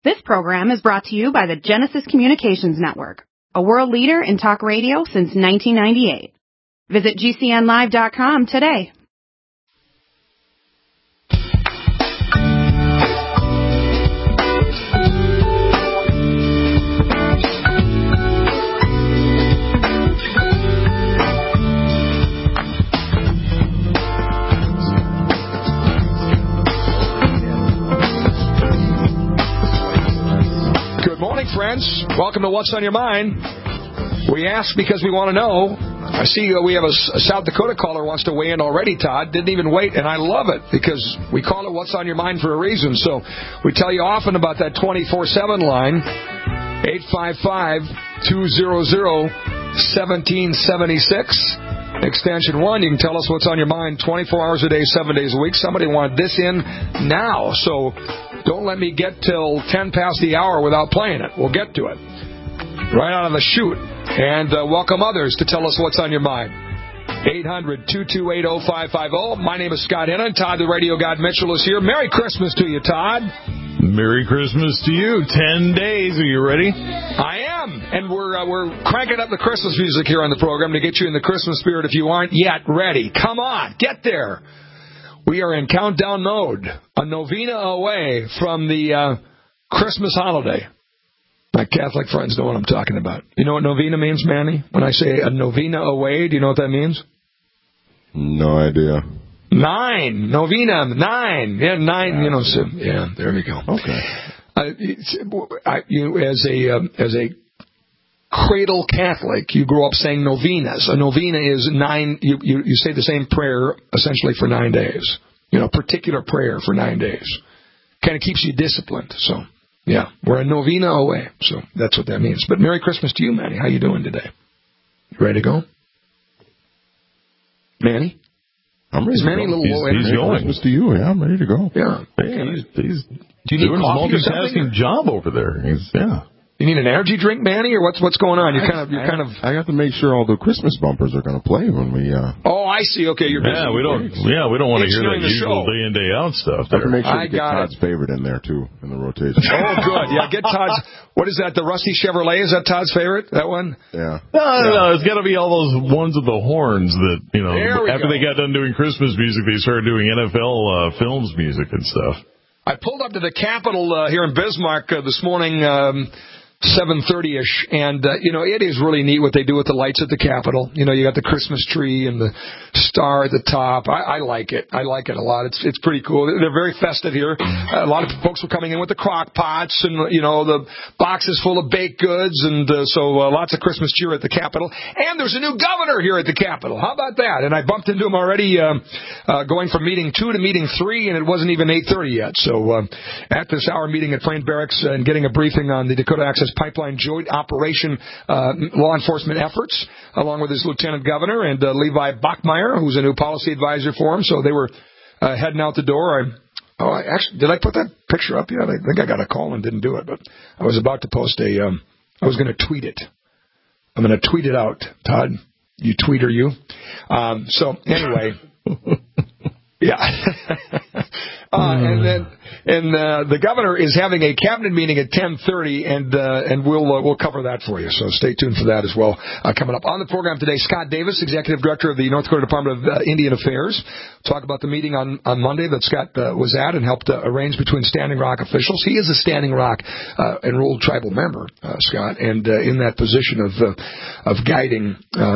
This program is brought to you by the Genesis Communications Network, a world leader in talk radio since 1998. Visit GCNlive.com today. Friends, welcome to What's on Your Mind. We ask because we want to know. I see we have a South Dakota caller wants to weigh in already, Todd. Didn't even wait, and I love it because we call it What's on Your Mind for a reason. So we tell you often about that 24/7 line, 855-200-1776. Extension 1, you can tell us what's on your mind 24 hours a day, 7 days a week. Somebody wanted this in now, so don't let me get till 10 past the hour without playing it. We'll get to it right out of the chute. And welcome others to tell us what's on your mind. 800-228-0550. My name is Scott Hennon. Todd, the Radio God Mitchell, is here. Merry Christmas to you, Todd. Merry Christmas to you. 10 days. Are you ready? I am. And we're cranking up the Christmas music here on the program to get you in the Christmas spirit if you aren't yet ready. Come on, get there. We are in countdown mode, a novena away from the Christmas holiday. My Catholic friends know what I'm talking about. You know what novena means, Manny? When I say a novena away, do you know what that means? No idea. 9. Novena, 9. Yeah, 9, you know. So, yeah, there we go. Okay. As a cradle Catholic, you grew up saying novenas. A novena is 9. You say the same prayer essentially for 9 days. You know, particular prayer for 9 days. Kind of keeps you disciplined. So, yeah, we're a novena away. So that's what that means. But Merry Christmas to you, Manny. How you doing today? You ready to go? Manny? I'm ready. Is Manny a little low energy? He's going. Christmas to you. Yeah, I'm ready to go. Yeah. He's do you need doing a coffee multitasking job over there. Yeah. You need an energy drink, Manny, or what's going on? You're kind of. I have to make sure all the Christmas bumpers are going to play when we. Oh, I see. Okay, you're. Yeah, we don't want to hear that usual day in day out stuff. I have to make sure to get Todd's favorite in there too in the rotation. Oh, good. Yeah, get Todd's. What is that? The Rusty Chevrolet? Is that Todd's favorite? That one? Yeah. No. It's got to be all those ones with the horns that after they got done doing Christmas music, they started doing NFL films music and stuff. I pulled up to the Capitol here in Bismarck this morning. 7:30-ish, and, it is really neat what they do with the lights at the Capitol. You know, you got the Christmas tree and the star at the top. I like it. I like it a lot. It's pretty cool. They're very festive here. A lot of folks were coming in with the crock pots and, the boxes full of baked goods, and so lots of Christmas cheer at the Capitol. And there's a new governor here at the Capitol. How about that? And I bumped into him already going from meeting 2 to meeting 3, and it wasn't even 8:30 yet. So at this hour meeting at Plain Barracks and getting a briefing on the Dakota Access Pipeline Joint Operation law enforcement efforts, along with his lieutenant governor and Levi Bachmeyer, who's a new policy advisor for him. So they were heading out the door. Did I put that picture up yet? I think I got a call and didn't do it, but I was about to post I was going to tweet it. I'm going to tweet it out, Todd. You tweeter, you. So anyway, yeah. And the governor is having a cabinet meeting at 10:30, and we'll cover that for you. So stay tuned for that as well. Coming up on the program today, Scott Davis, Executive Director of the North Dakota Department of Indian Affairs, talk about the meeting on Monday that Scott was at and helped arrange between Standing Rock officials. He is a Standing Rock enrolled tribal member, Scott, and in that position of guiding,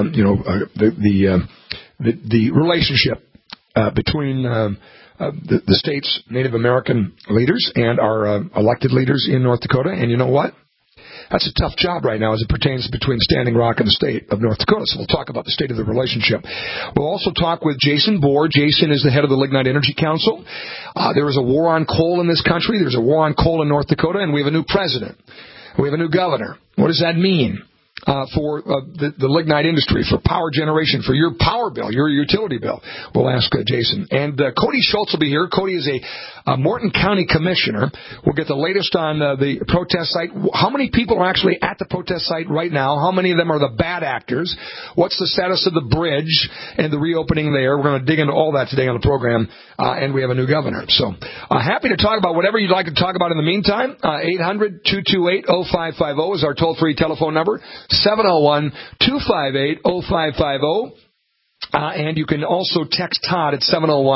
the relationship between the state's Native American leaders and our elected leaders in North Dakota. And you know what? That's a tough job right now as it pertains between Standing Rock and the state of North Dakota. So we'll talk about the state of the relationship. We'll also talk with Jason Bohr. Jason is the head of the Lignite Energy Council. There is a war on coal in this country. There's a war on coal in North Dakota, and we have a new president. We have a new governor. What does that mean? for the lignite industry, for power generation, for your power bill, your utility bill. We'll ask Jason. And Cody Schultz will be here. Cody is a Morton County commissioner. We'll get the latest on the protest site. How many people are actually at the protest site right now? How many of them are the bad actors? What's the status of the bridge and the reopening there? We're going to dig into all that today on the program. And we have a new governor. So happy to talk about whatever you'd like to talk about in the meantime. 800-228-0550 is our toll-free telephone number. 701-258-0550. And you can also text Todd at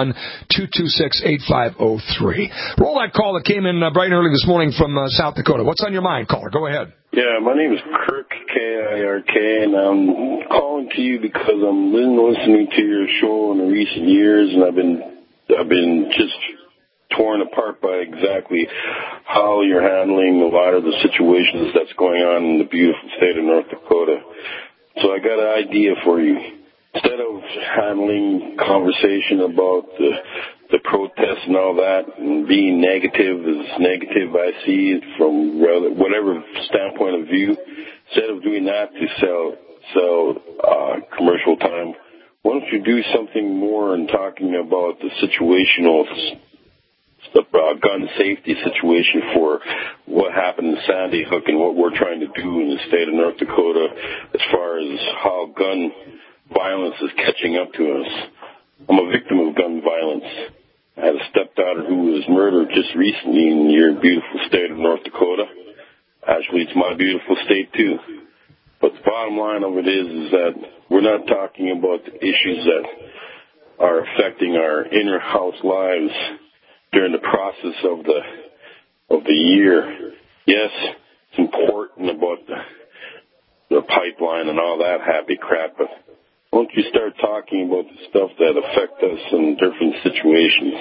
701-226-8503. Roll that call that came in bright and early this morning from South Dakota. What's on your mind, caller? Go ahead. Yeah, my name is Kirk, K-I-R-K, and I'm calling to you because I'm listening to your show in the recent years, and I've been just torn apart by exactly how you're handling a lot of the situations that's going on in the beautiful state of North Dakota. So I got an idea for you. Instead of handling conversation about the protests and all that and being negative I see it from whatever standpoint of view, instead of doing that to sell commercial time, why don't you do something more in talking about the situational gun safety situation for what happened in Sandy Hook and what we're trying to do in the state of North Dakota as far as how gun violence is catching up to us. I'm a victim of gun violence. I had a stepdaughter who was murdered just recently in your beautiful state of North Dakota. Actually, it's my beautiful state too. But the bottom line of it is that we're not talking about the issues that are affecting our inner house lives during the process of the year. Yes, it's important about the pipeline and all that happy crap, but won't you start talking about the stuff that affect us in different situations?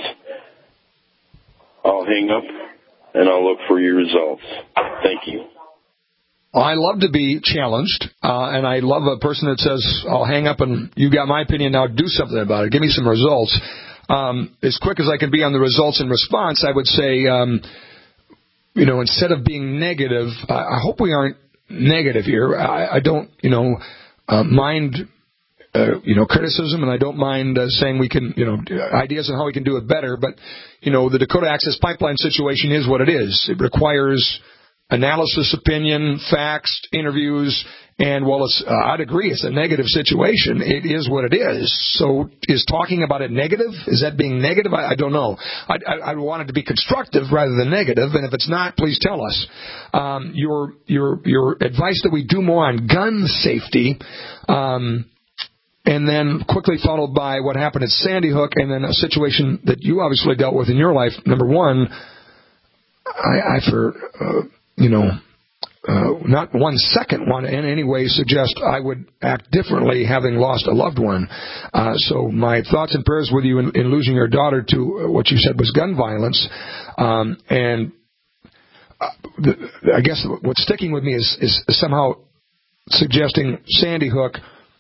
I'll hang up and I'll look for your results. Thank you. I love to be challenged, and I love a person that says, I'll hang up and you got my opinion, now do something about it. Give me some results. As quick as I can be on the results and response, I would say, instead of being negative, I hope we aren't negative here. I don't, mind, criticism, and I don't mind saying we can, ideas on how we can do it better. But, the Dakota Access Pipeline situation is what it is. It requires analysis, opinion, facts, interviews, and I'd agree, it's a negative situation. It is what it is. So is talking about it negative? Is that being negative? I don't know. I want it to be constructive rather than negative, and if it's not, please tell us. Your advice that we do more on gun safety, and then quickly followed by what happened at Sandy Hook, and then a situation that you obviously dealt with in your life. Number one, not 1 second want to in any way suggest I would act differently having lost a loved one. So my thoughts and prayers with you in losing your daughter to what you said was gun violence. I guess what's sticking with me is somehow suggesting Sandy Hook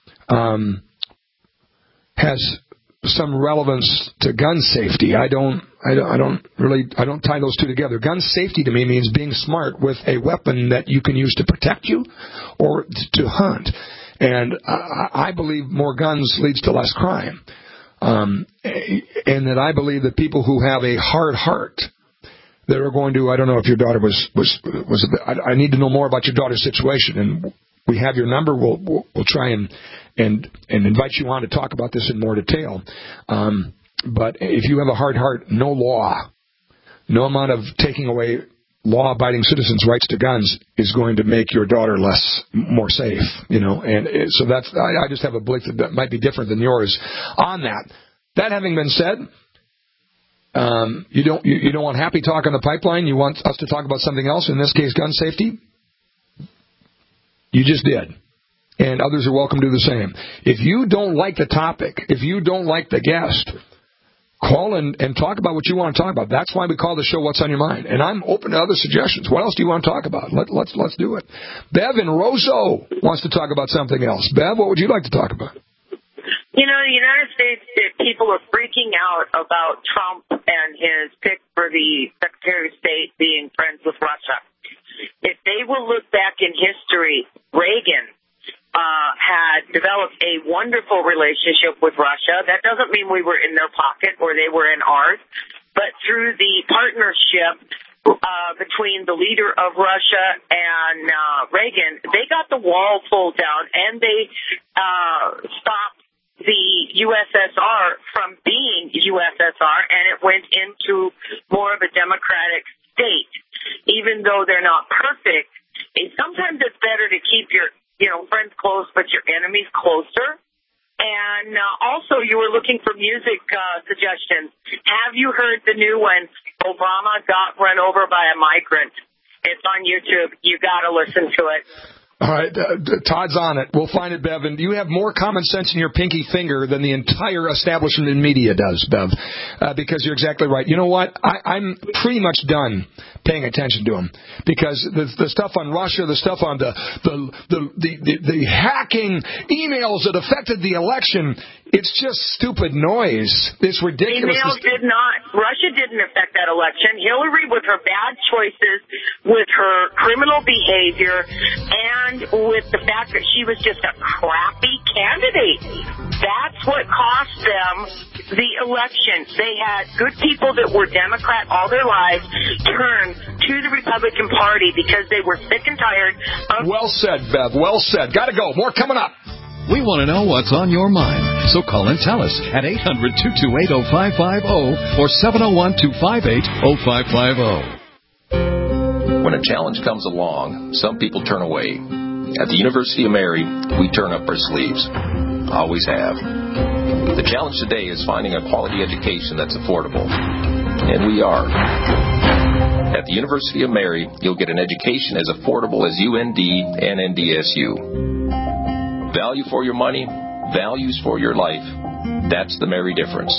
has some relevance to gun safety. I don't tie those two together. Gun safety to me means being smart with a weapon that you can use to protect you or to hunt. And I believe more guns leads to less crime. And that I believe that people who have a hard heart that are going to, I don't know if your daughter I need to know more about your daughter's situation, and we have your number. We'll try and invite you on to talk about this in more detail. But if you have a hard heart, no law, no amount of taking away law-abiding citizens' rights to guns is going to make your daughter more safe, And so I just have a belief that might be different than yours on that. That having been said, you don't want happy talk on the pipeline. You want us to talk about something else. In this case, gun safety. You just did. And others are welcome to do the same. If you don't like the topic, if you don't like the guest, call and talk about what you want to talk about. That's why we call the show What's on Your Mind. And I'm open to other suggestions. What else do you want to talk about? Let's do it. Bev in Roseau wants to talk about something else. Bev, what would you like to talk about? The United States, people are freaking out about Trump and his pick for the Secretary of State being friends with Russia. If they will look back in history. Reagan had developed a wonderful relationship with Russia. That doesn't mean we were in their pocket or they were in ours, but through the partnership between the leader of Russia and Reagan, they got the wall pulled down and they stopped the USSR from being USSR, and it went into more of a democratic state. Even though they're not perfect, sometimes it's better to keep your friends close, but your enemies closer. And also, you were looking for music suggestions. Have you heard the new one, Obama Got Run Over by a Migrant? It's on YouTube. You got to listen to it. All right, Todd's on it. We'll find it, Bev. And you have more common sense in your pinky finger than the entire establishment in media does, Bev, because you're exactly right. You know what? I'm pretty much done paying attention to them because the stuff on Russia, the stuff on the hacking emails that affected the election, it's just stupid noise. It's ridiculous. Russia didn't affect that election. Hillary, with her bad choices, with her criminal behavior, and with the fact that she was just a crappy candidate. That's what cost them the election. They had good people that were Democrat all their lives turn to the Republican Party because they were sick and tired of... Well said, Bev. Well said. Gotta go. More coming up. We want to know what's on your mind, so call and tell us at 800-228-0550 or 701-258-0550. When a challenge comes along, some people turn away. At the University of Mary, we turn up our sleeves. Always have. The challenge today is finding a quality education that's affordable. And we are. At the University of Mary, you'll get an education as affordable as UND and NDSU. Value for your money, values for your life. That's the Mary difference.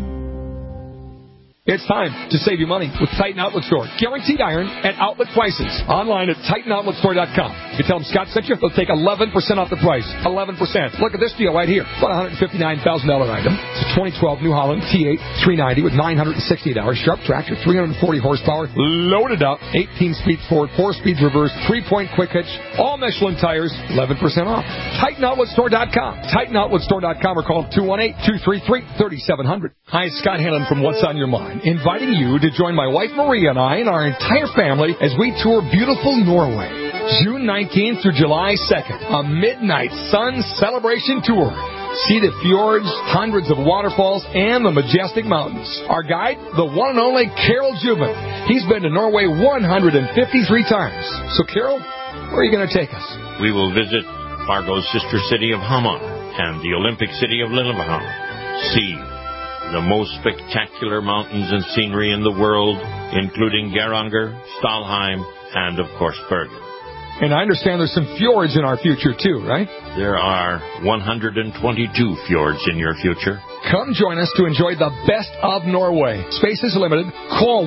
It's time to save you money with Titan Outlet Store. Guaranteed iron at outlet prices. Online at TitanOutletStore.com. You tell them Scott sent you, they'll take 11% off the price. 11%. Look at this deal right here. About a $159,000 item. It's a 2012 New Holland T8 390 with 968 hours. Sharp tractor, 340 horsepower. Loaded up. 18 speeds forward, 4 speeds reverse, 3-point quick hitch. All Michelin tires. 11% off. TitanOutletStore.com. TitanOutletStore.com or call them 218-233-3700. Hi, Scott Hannon from What's on Your Mind, inviting you to join my wife Maria and I and our entire family as we tour beautiful Norway. June 19th through July 2nd, a midnight sun celebration tour. See the fjords, hundreds of waterfalls, and the majestic mountains. Our guide, the one and only Carol Jubin. He's been to Norway 153 times. So, Carol, where are you going to take us? We will visit Fargo's sister city of Hamar and the Olympic city of Lillehammer. See the most spectacular mountains and scenery in the world, including Geiranger, Stalheim, and, of course, Bergen. And I understand there's some fjords in our future, too, right? There are 122 fjords in your future. Come join us to enjoy the best of Norway. Space is limited. Call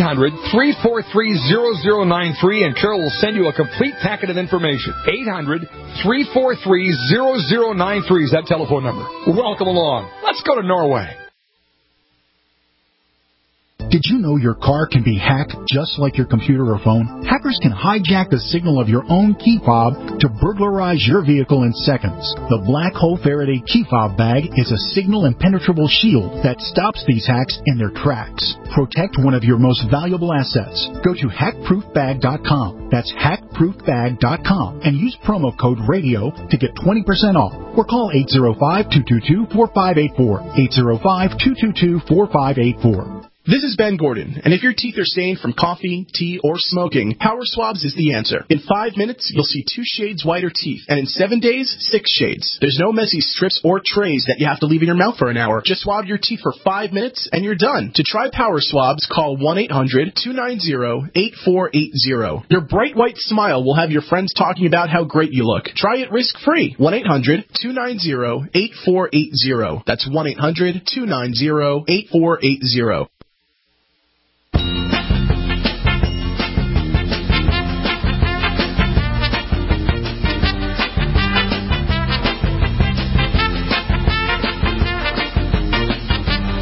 1-800-343-0093 and Carol will send you a complete packet of information. 800-343-0093 is that telephone number. Welcome along. Let's go to Norway. Did you know your car can be hacked just like your computer or phone? Hackers can hijack the signal of your own key fob to burglarize your vehicle in seconds. The Black Hole Faraday key fob bag is a signal impenetrable shield that stops these hacks in their tracks. Protect one of your most valuable assets. Go to hackproofbag.com. That's hackproofbag.com and use promo code RADIO to get 20% off. Or call 805-222-4584. 805-222-4584. This is Ben Gordon, and if your teeth are stained from coffee, tea, or smoking, Power Swabs is the answer. In 5 minutes, you'll see 2 shades whiter teeth, and in 7 days, 6 shades. There's no messy strips or trays that you have to leave in your mouth for an hour. Just swab your teeth for 5 minutes, and you're done. To try Power Swabs, call 1-800-290-8480. Your bright white smile will have your friends talking about how great you look. Try it risk-free. 1-800-290-8480. That's 1-800-290-8480.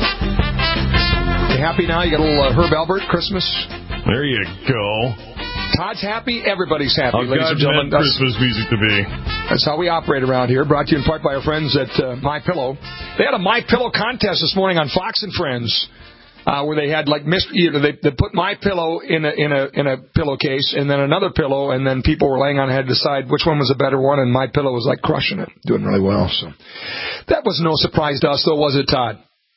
Happy now? You got a little Herb Alpert Christmas? There you go. Todd's happy. Everybody's happy, How ladies and God gentlemen. meant Christmas music to be. That's how we operate around here. Brought to you in part by our friends at MyPillow. They had a MyPillow contest this morning on Fox and Friends, where they had like they put MyPillow in a pillowcase and then another pillow, and then people were laying on it, had to decide which one was a better one, and MyPillow was like crushing it, doing really well. So that was no surprise to us, though, was it, Todd?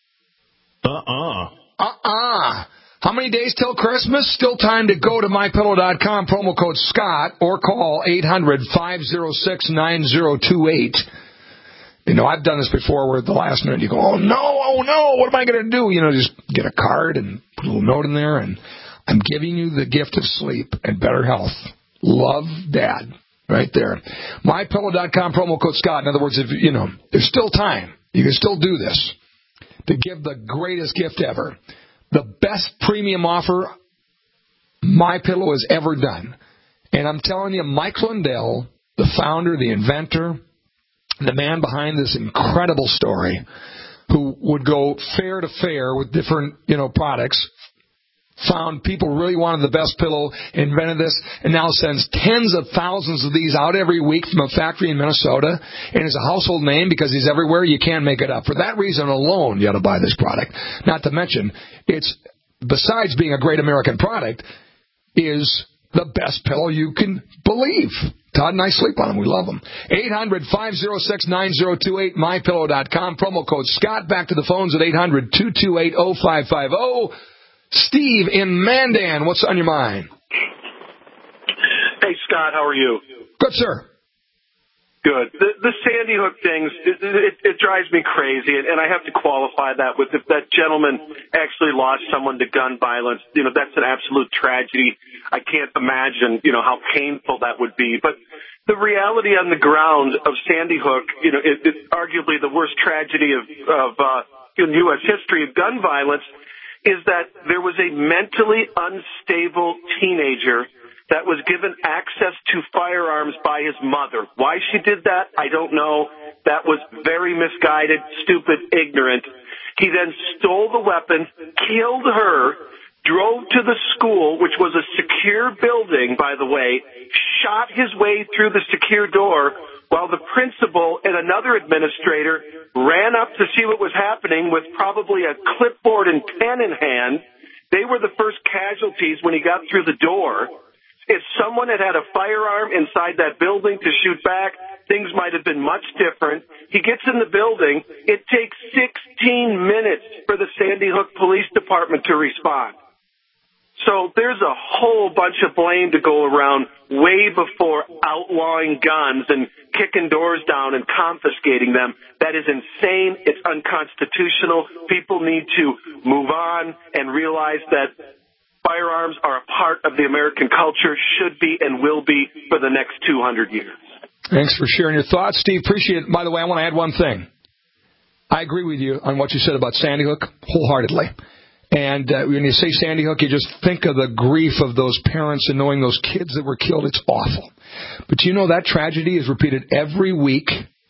How many days till Christmas? Still time to go to MyPillow.com, promo code Scott, or call 800-506-9028. You know, I've done this before where at the last minute you go, oh no, what am I going to do? You know, just get a card and put a little note in there, and I'm giving you the gift of sleep and better health. Love, Dad. Right there. MyPillow.com, promo code Scott. In other words, if you know, there's still time. You can still do this to give the greatest gift ever. The best premium offer MyPillow has ever done. And I'm telling you, Mike Lindell, the founder, the inventor, the man behind this incredible story, who would go fair to fair with different, products, found people really wanted the best pillow, invented this, and now sends tens of thousands of these out every week from a factory in Minnesota, and is a household name because he's everywhere. You can't make it up. For that reason alone, you ought to buy this product. Not to mention, it's, besides being a great American product, is the best pillow you can believe. Todd and I sleep on them. We love them. 800-506-9028, MyPillow.com, promo code Scott. Back to the phones at 800-228-0550. Steve in Mandan, what's on your mind? Hey, Scott, how are you? Good, sir. Good. The Sandy Hook things, it drives me crazy, and I have to qualify that with if that gentleman actually lost someone to gun violence, that's an absolute tragedy. I can't imagine, how painful that would be. But the reality on the ground of Sandy Hook, it's arguably the worst tragedy of in U.S. history of gun violence, is that there was a mentally unstable teenager that was given access to firearms by his mother. Why she did that, I don't know. That was very misguided, stupid, ignorant. He then stole the weapon, killed her, drove to the school, which was a secure building, by the way, shot his way through the secure door, while the principal and another administrator ran up to see what was happening with probably a clipboard and pen in hand. They were the first casualties when he got through the door. If someone had had a firearm inside that building to shoot back, things might have been much different. He gets in the building. It takes 16 minutes for the Sandy Hook Police Department to respond. So there's a whole bunch of blame to go around way before outlawing guns and kicking doors down and confiscating them. That is insane. It's unconstitutional. People need to move on and realize that firearms are a part of the American culture, should be and will be for the next 200 years. Thanks for sharing your thoughts, Steve. Appreciate it. By the way, I want to add one thing. I agree with you on what you said about Sandy Hook wholeheartedly. And when you say Sandy Hook, you just think of the grief of those parents and knowing those kids that were killed. It's awful. But that tragedy is repeated every week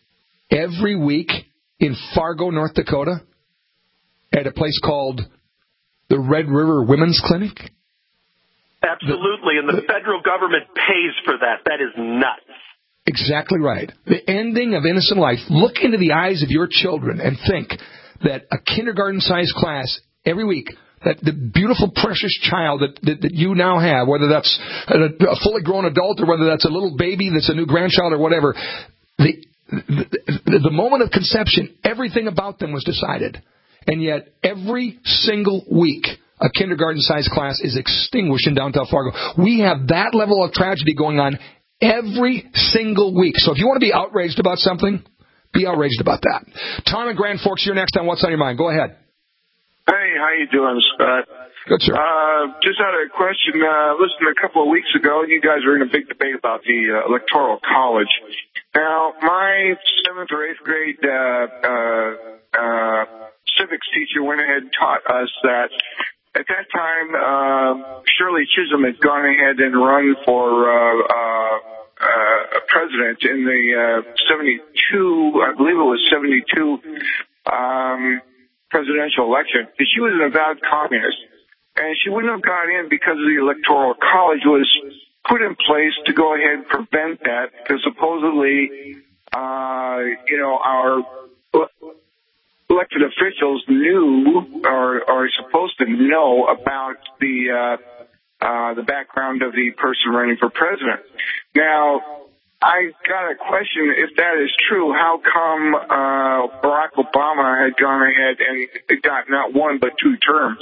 in Fargo, North Dakota, at a place called the Red River Women's Clinic. Absolutely, and the federal government pays for that. That is nuts. Exactly right. The ending of innocent life. Look into the eyes of your children and think that a kindergarten-sized class every week, that the beautiful, precious child that you now have, whether that's a fully grown adult or whether that's a little baby that's a new grandchild or whatever, the moment of conception, everything about them was decided. And yet, every single week, a kindergarten-sized class is extinguished in downtown Fargo. We have that level of tragedy going on every single week. So if you want to be outraged about something, be outraged about that. Tom and Grand Forks, you're next on What's on Your Mind. Go ahead. Hey, how you doing, Scott? Good, sir. Just had a question. Listened a couple of weeks ago, you guys were in a big debate about the Electoral College. Now, my 7th or 8th grade civics teacher went ahead and taught us that at that time, Shirley Chisholm had gone ahead and run for president in the 72, I believe it was 72, presidential election. She was an avowed communist, and she wouldn't have got in because of the Electoral College was put in place to go ahead and prevent that? Because supposedly, our elected officials knew or are supposed to know about the background of the person running for president. Now, I got a question. If that is true, how come Barack Obama had gone ahead and got not one but 2 terms?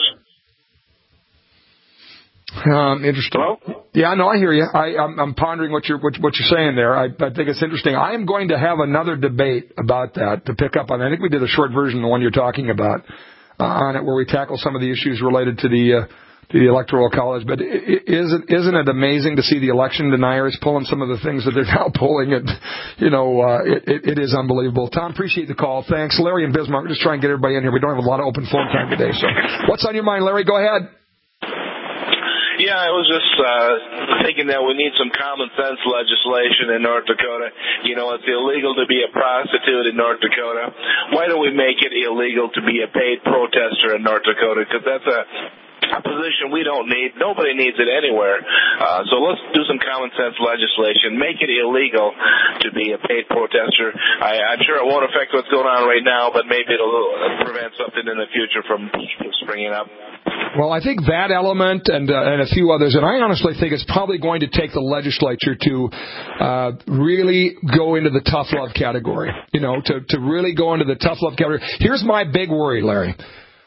Interesting. Hello? Yeah, no, I hear you. I'm pondering what you're saying there. I think it's interesting. I am going to have another debate about that to pick up on. I think we did a short version of the one you're talking about on it, where we tackle some of the issues related to the Electoral College. But isn't it amazing to see the election deniers pulling some of the things that they're now pulling? It is unbelievable. Tom, appreciate the call. Thanks. Larry and Bismarck, just try and get everybody in here. We don't have a lot of open phone time today. So what's on your mind, Larry? Go ahead. Yeah, I was just thinking that we need some common sense legislation in North Dakota. It's illegal to be a prostitute in North Dakota. Why don't we make it illegal to be a paid protester in North Dakota? Because that's a position we don't need. Nobody needs it anywhere. So let's do some common sense legislation. Make it illegal to be a paid protester. I'm sure it won't affect what's going on right now, but maybe it'll prevent something in the future from springing up. Well, I think that element and a few others, and I honestly think it's probably going to take the legislature to really go into the tough love category, to really go into the tough love category. Here's my big worry, Larry.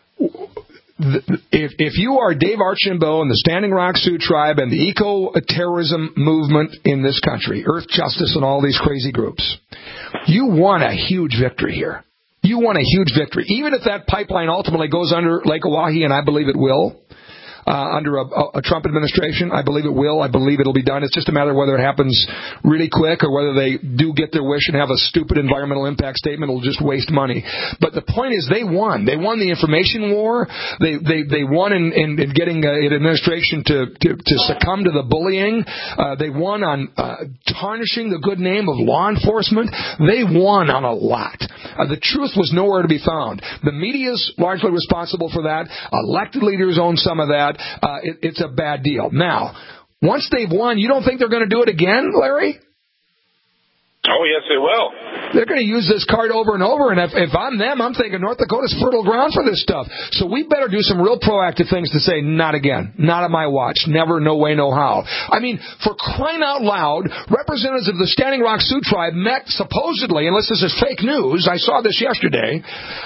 If you are Dave Archambault and the Standing Rock Sioux Tribe and the eco-terrorism movement in this country, Earth Justice and all these crazy groups, you won a huge victory here. You won a huge victory. Even if that pipeline ultimately goes under Lake Oahe, and I believe it will, under a Trump administration, I believe it will. I believe it'll be done. It's just a matter of whether it happens really quick or whether they do get their wish and have a stupid environmental impact statement. It'll just waste money. But the point is they won. They won the information war. They won in getting an administration to succumb to the bullying. They won on tarnishing the good name of law enforcement. They won on a lot. The truth was nowhere to be found. The media's largely responsible for that. Elected leaders own some of that. It's a bad deal. Now, once they've won, you don't think they're going to do it again, Larry? Oh, yes, they will. They're going to use this card over and over, and if I'm them, I'm thinking North Dakota's fertile ground for this stuff. So we better do some real proactive things to say, not again, not on my watch, never, no way, no how. I mean, for crying out loud, representatives of the Standing Rock Sioux Tribe met supposedly, unless this is fake news, I saw this yesterday,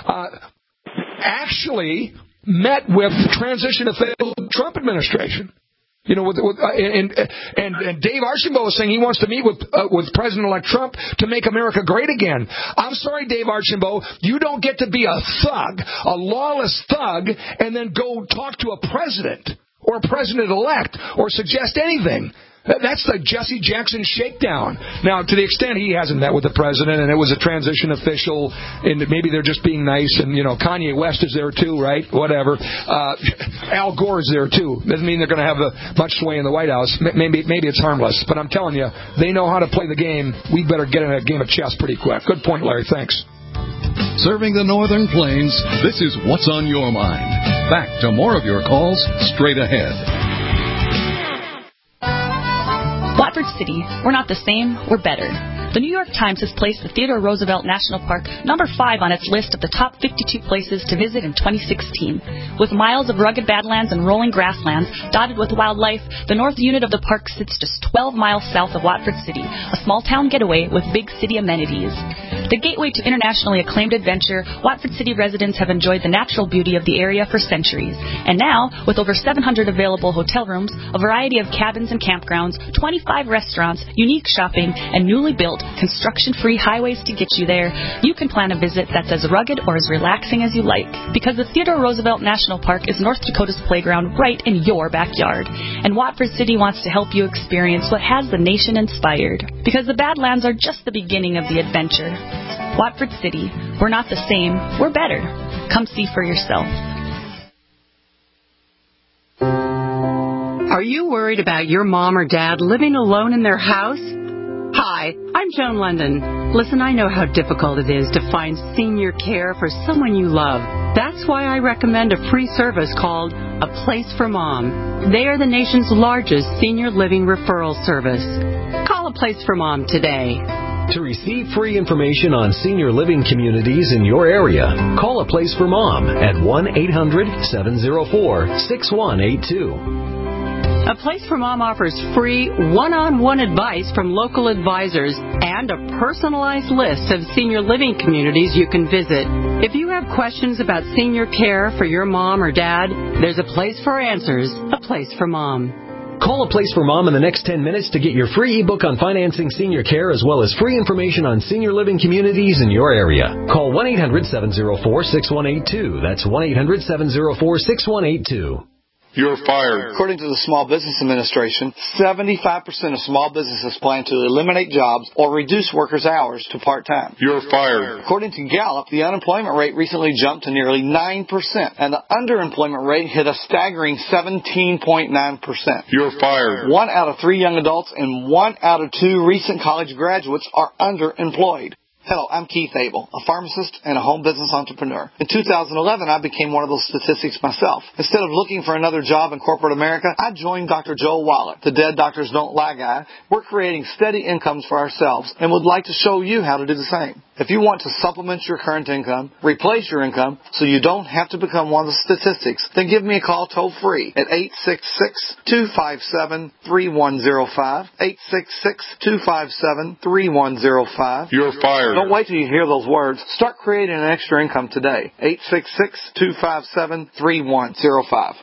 actually met with transition officials of the Trump administration. And Dave Archambault is saying he wants to meet with President-elect Trump to make America great again. I'm sorry, Dave Archambault, you don't get to be a thug, a lawless thug, and then go talk to a president or a president-elect or suggest anything. That's the Jesse Jackson shakedown. Now, to the extent he hasn't met with the president and it was a transition official and maybe they're just being nice and, Kanye West is there too, right? Whatever. Al Gore's there too. Doesn't mean they're going to have much sway in the White House. Maybe it's harmless. But I'm telling you, they know how to play the game. We better get in a game of chess pretty quick. Good point, Larry. Thanks. Serving the Northern Plains, this is What's on Your Mind. Back to more of your calls straight ahead. Watford City, we're not the same, we're better. The New York Times has placed the Theodore Roosevelt National Park number 5 on its list of the top 52 places to visit in 2016. With miles of rugged badlands and rolling grasslands dotted with wildlife, the north unit of the park sits just 12 miles south of Watford City, a small-town getaway with big city amenities. The gateway to internationally acclaimed adventure, Watford City residents have enjoyed the natural beauty of the area for centuries. And now, with over 700 available hotel rooms, a variety of cabins and campgrounds, 25 restaurants, unique shopping, and newly built, construction-free highways to get you there, you can plan a visit that's as rugged or as relaxing as you like. Because the Theodore Roosevelt National Park is North Dakota's playground right in your backyard. And Watford City wants to help you experience what has the nation inspired. Because the Badlands are just the beginning of the adventure. Watford City, we're not the same, we're better. Come see for yourself. Are you worried about your mom or dad living alone in their house? Hi, I'm Joan London. Listen, I know how difficult it is to find senior care for someone you love. That's why I recommend a free service called A Place for Mom. They are the nation's largest senior living referral service. Call A Place for Mom today. To receive free information on senior living communities in your area, call A Place for Mom at 1-800-704-6182. A Place for Mom offers free one-on-one advice from local advisors and a personalized list of senior living communities you can visit. If you have questions about senior care for your mom or dad, there's a place for answers, A Place for Mom. Call A Place for Mom in the next 10 minutes to get your free ebook on financing senior care as well as free information on senior living communities in your area. Call 1-800-704-6182. That's 1-800-704-6182. You're fired. According to the Small Business Administration, 75% of small businesses plan to eliminate jobs or reduce workers' hours to part-time. You're fired. According to Gallup, the unemployment rate recently jumped to nearly 9%, and the underemployment rate hit a staggering 17.9%. You're fired. 1 out of 3 young adults and 1 out of 2 recent college graduates are underemployed. Hello, I'm Keith Abel, a pharmacist and a home business entrepreneur. In 2011, I became one of those statistics myself. Instead of looking for another job in corporate America, I joined Dr. Joe Wallach, the Dead Doctors Don't Lie guy. We're creating steady incomes for ourselves and would like to show you how to do the same. If you want to supplement your current income, replace your income so you don't have to become one of the statistics, then give me a call toll-free at 866-257-3105, 866-257-3105. You're fired. Don't wait till you hear those words. Start creating an extra income today. 866-257-3105.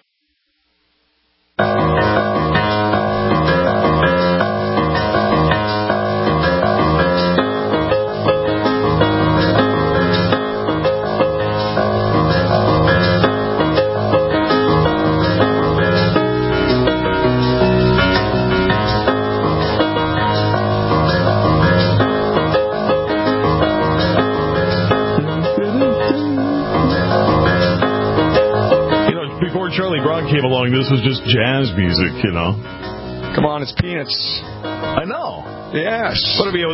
Charlie Brown came along, this was just jazz music, you know. Come on, it's Peanuts. I know. Yes. But I mean,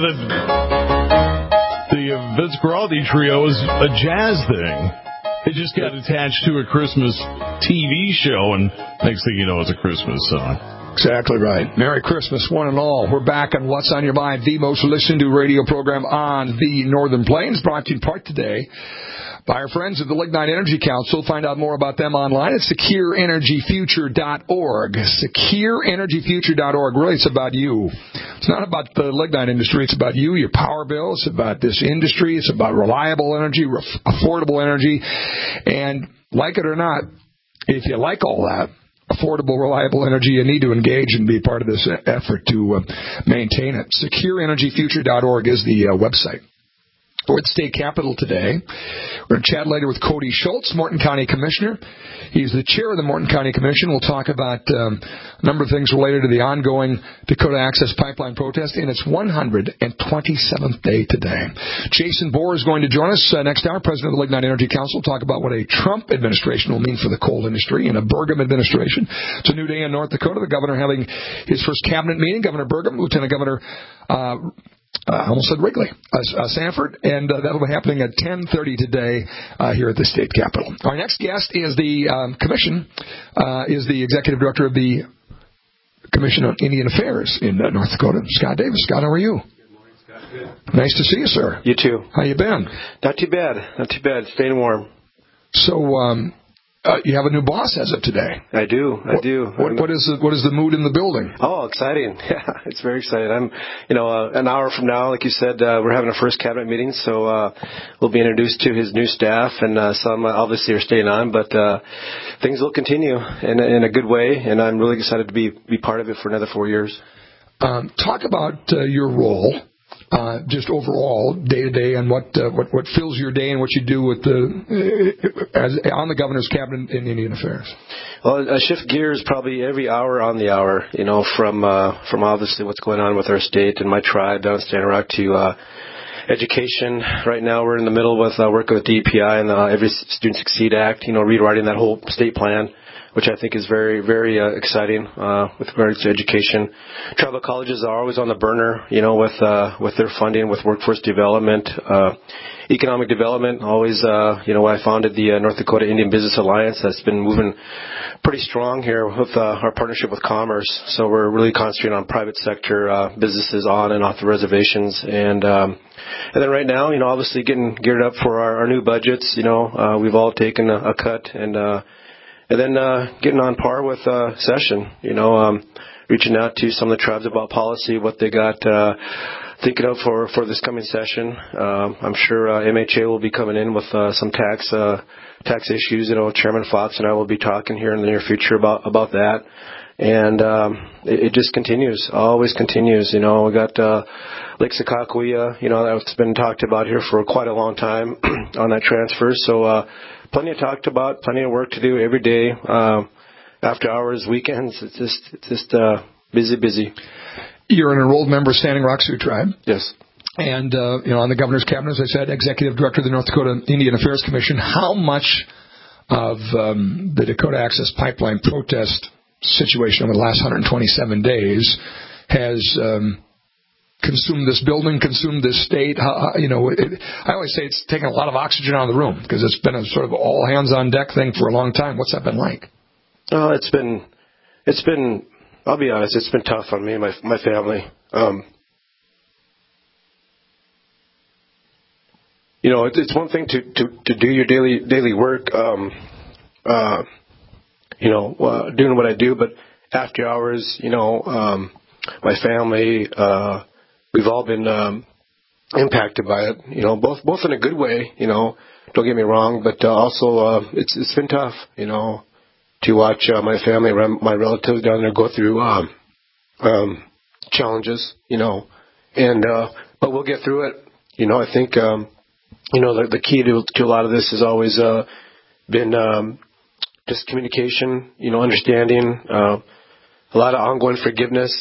the Vince Guaraldi trio is a jazz thing. It just got attached to a Christmas TV show, and next thing you know, it's a Christmas song. Exactly right. Merry Christmas, one and all. We're back on What's on Your Mind, the most listened to radio program on the Northern Plains, brought to you in part today by our friends at the Lignite Energy Council. Find out more about them online at SecureEnergyFuture.org. SecureEnergyFuture.org. Really, it's about you. It's not about the lignite industry. It's about you, your power bill. It's about this industry. It's about reliable energy, affordable energy. And like it or not, if you like all that, affordable, reliable energy, you need to engage and be part of this effort to maintain it. SecureEnergyFuture.org is the website. We're at the state capitol today. We're going to chat later with Cody Schultz, Morton County Commissioner. He's the chair of the Morton County Commission. We'll talk about a number of things related to the ongoing Dakota Access Pipeline protest in its 127th day today. Jason Bohr is going to join us next hour, President of the Lignite Energy Council, talk about what a Trump administration will mean for the coal industry and a Burgum administration. It's a new day in North Dakota. The governor having his first cabinet meeting, Governor Burgum, Lieutenant Governor I almost said Wrigley, Sanford, and that'll be happening at 10:30 today here at the state capitol. Our next guest is the commission, is the executive director of the Commission on Indian Affairs in North Dakota, Scott Davis. Scott, how are you? Good morning, Scott. Good. Nice to see you, sir. You too. How you been? Not too bad. Not too bad. Staying warm. So, you have a new boss as of today. I do. What is the mood in the building? Oh, exciting! Yeah, it's very exciting. I'm, an hour from now, like you said, we're having our first cabinet meeting, so we'll be introduced to his new staff, and some obviously are staying on, but things will continue in a good way, and I'm really excited to be part of it for another 4 years. Talk about your role. Just overall, day to day, and what fills your day and what you do with on the governor's cabinet in Indian Affairs. Well, I shift gears probably every hour on the hour. From obviously what's going on with our state and my tribe down in Standing Rock to education. Right now, we're in the middle with working with DEPI and Every Student Succeed Act. Rewriting that whole state plan. which I think is very, very exciting with regards to education. Tribal colleges are always on the burner, with their funding, with workforce development. Economic development, always, I founded the North Dakota Indian Business Alliance. That's been moving pretty strong here with our partnership with Commerce. So we're really concentrating on private sector businesses on and off the reservations. And then right now, obviously getting geared up for our new budgets. We've all taken a cut and then getting on par with session, reaching out to some of the tribes about policy, what they got thinking of for this coming session. I'm sure MHA will be coming in with some tax issues. Chairman Fox and I will be talking here in the near future about that. And it just continues, always continues. We got Lake Sakakawea, that's been talked about here for quite a long time on that transfer. So plenty of talked about, plenty of work to do every day, after hours, weekends. It's just busy. You're an enrolled member of Standing Rock Sioux Tribe. Yes. And, on the governor's cabinet, as I said, executive director of the North Dakota Indian Affairs Commission. How much of the Dakota Access Pipeline protest situation over the last 127 days has consumed this building, consumed this state? I always say it's taken a lot of oxygen out of the room because it's been a sort of all hands on deck thing for a long time. What's that been like? Oh, it's been. I'll be honest, it's been tough on me and my family. It's one thing to do your daily work, doing what I do, but after hours, my family, we've all been impacted by it. Both in a good way. Don't get me wrong, but also it's been tough. To watch my family, my relatives down there go through challenges, but we'll get through it. I think, the key to a lot of this has always been just communication, understanding, a lot of ongoing forgiveness,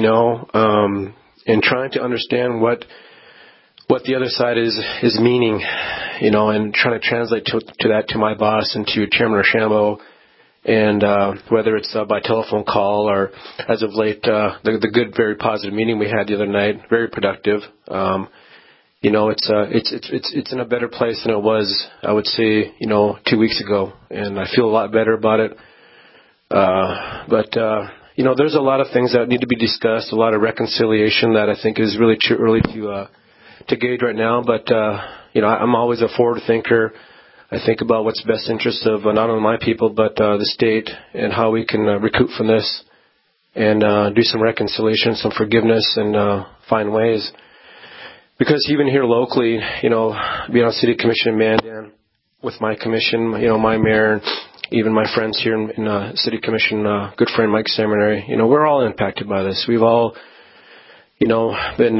and trying to understand what the other side is meaning, and trying to translate to that to my boss and to Chairman Archambault. And whether it's by telephone call or as of late, the good, very positive meeting we had the other night, very productive. It's in a better place than it was, I would say, 2 weeks ago, and I feel a lot better about it. But there's a lot of things that need to be discussed, a lot of reconciliation that I think is really too early to gauge right now. But I'm always a forward thinker. I think about what's best interest of not only my people, but the state and how we can recoup from this and do some reconciliation, some forgiveness, and find ways. Because even here locally, being on City Commission in Mandan with my commission, my mayor, and even my friends here in City Commission, good friend Mike Seminary, we're all impacted by this. We've all, been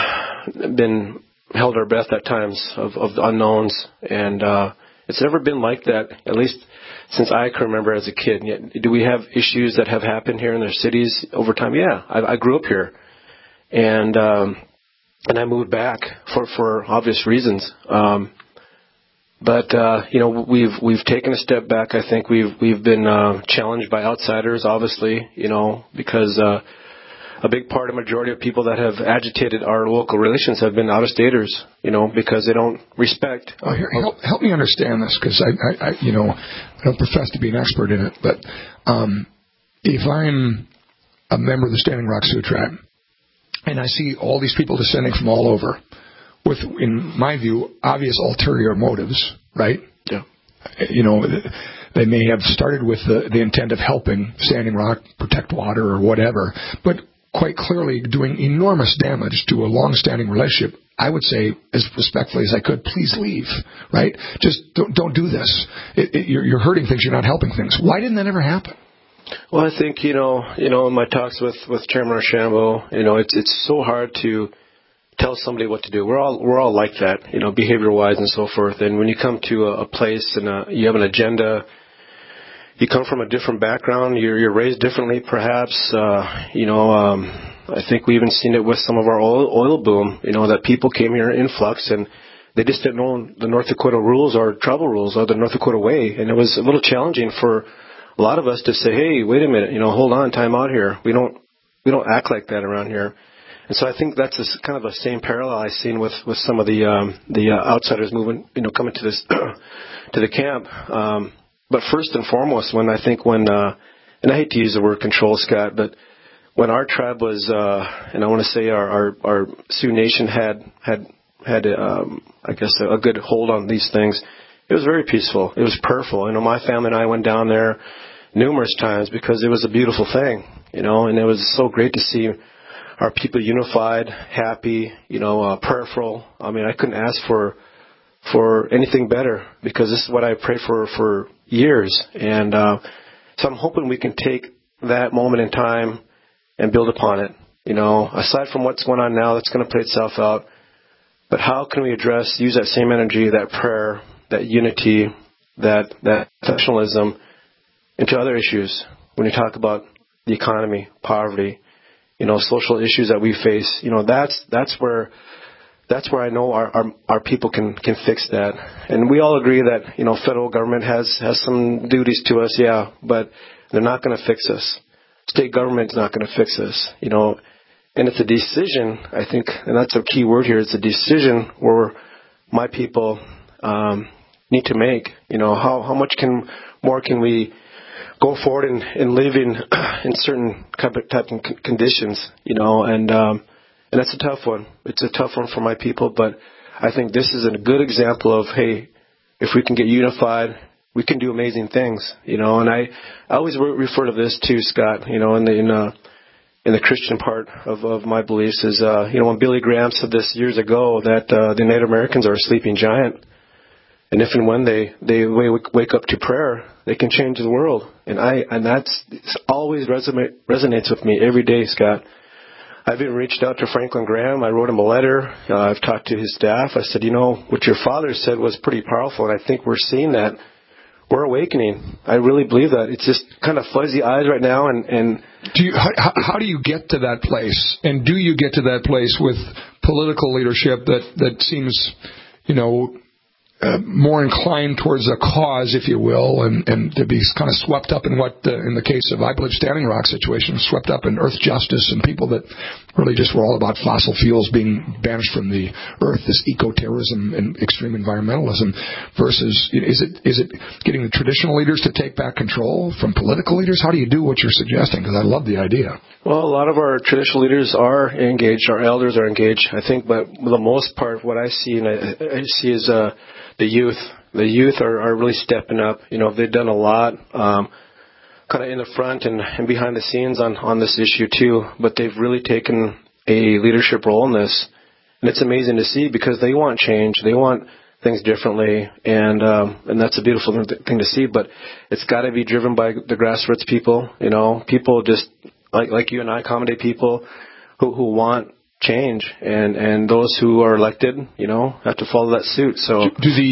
held our breath at times of the unknowns, and it's never been like that, at least since I can remember as a kid. Do we have issues that have happened here in their cities over time? Yeah, I grew up here, and I moved back for obvious reasons. But we've taken a step back. I think we've been challenged by outsiders, obviously, because a big part, a majority of people that have agitated our local relations have been out-of-staters, because they don't respect. Help me understand this, because I don't profess to be an expert in it, but if I'm a member of the Standing Rock Sioux Tribe and I see all these people descending from all over with, in my view, obvious ulterior motives, right? Yeah. They may have started with the intent of helping Standing Rock protect water or whatever, but quite clearly doing enormous damage to a long-standing relationship. I would say, as respectfully as I could, please leave, right? Just don't do this. You're hurting things. You're not helping things. Why didn't that ever happen? Well, I think, in my talks with Chairman Archambault, it's so hard to tell somebody what to do. We're all like that, behavior-wise and so forth. And when you come to a place and you have an agenda, you come from a different background, you're raised differently, perhaps. I think we even seen it with some of our oil boom, that people came here in flux and they just didn't know the North Dakota rules or tribal rules or the North Dakota way. And it was a little challenging for a lot of us to say, hey, wait a minute, hold on, time out here. We don't act like that around here. And so I think that's kind of a same parallel I've seen with some of the outsiders moving, coming to this to the camp. But first and foremost, when and I hate to use the word control, Scott, but when our tribe was, and I want to say our Sioux Nation had I guess a good hold on these things, it was very peaceful. It was prayerful. My family and I went down there numerous times because it was a beautiful thing, and it was so great to see our people unified, happy, prayerful. I mean, I couldn't ask for anything better because this is what I prayed for years. And so I'm hoping we can take that moment in time and build upon it. Aside from what's going on now, that's going to play itself out. But how can we use that same energy, that prayer, that unity, that professionalism into other issues when you talk about the economy, poverty, social issues that we face? That's where I know our people can fix that. And we all agree that, federal government has some duties to us, yeah, but they're not going to fix us. State government's not going to fix us, And it's a decision, I think, and that's a key word here, it's a decision where my people need to make. How much more can we go forward and live in certain type of conditions, and that's a tough one. It's a tough one for my people, but I think this is a good example of, hey, if we can get unified, we can do amazing things, and I always refer to this too, Scott, in the Christian part of my beliefs is, when Billy Graham said this years ago that the Native Americans are a sleeping giant, and if and when they wake up to prayer, they can change the world. And that's always resonates with me every day, Scott. I've even reached out to Franklin Graham. I wrote him a letter. I've talked to his staff. I said, what your father said was pretty powerful, and I think we're seeing that. We're awakening. I really believe that. It's just kind of fuzzy eyes right now. And how do you get to that place? And do you get to that place with political leadership that seems, more inclined towards a cause, if you will, and to be kind of swept up in in the case of, I believe, Standing Rock situation, swept up in earth justice and people that really just were all about fossil fuels being banished from the earth, this eco-terrorism and extreme environmentalism versus, is it getting the traditional leaders to take back control from political leaders? How do you do what you're suggesting? Because I love the idea. Well, a lot of our traditional leaders are engaged, our elders are engaged, I think, but for the most part, what I see is the youth. The youth are really stepping up. They've done a lot, kind of in the front and behind the scenes on this issue too. But they've really taken a leadership role in this, and it's amazing to see because they want change. They want things differently, and that's a beautiful thing to see. But it's got to be driven by the grassroots people. People just like you and I accommodate people who want change, and those who are elected, have to follow that suit. So,